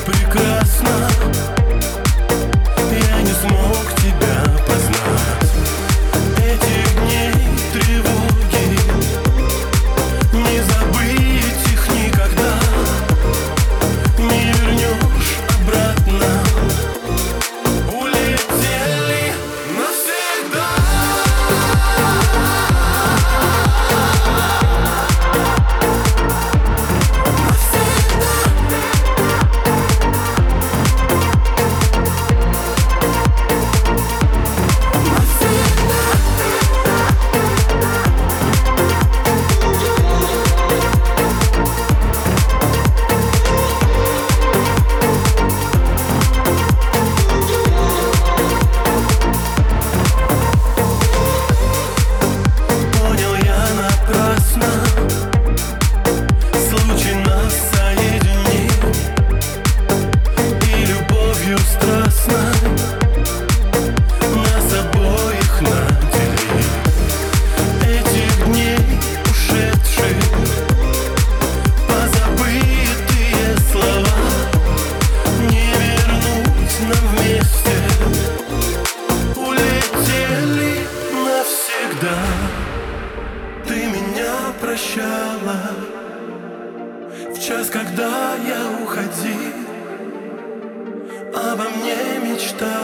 прекрасна. Я не смог тебя познать. Этих дней тревоги, не забыть их никогда. Не вернешь обратно. Улетели навсегда. Понял я напрасно, случай нас соединил, и любовью страстной нас обоих наделил. Этих дней ушедших, позабытые слова не вернуть нам вместе. Улетели навсегда. Ты меня прощала в час, когда я уходил, обо мне мечтала.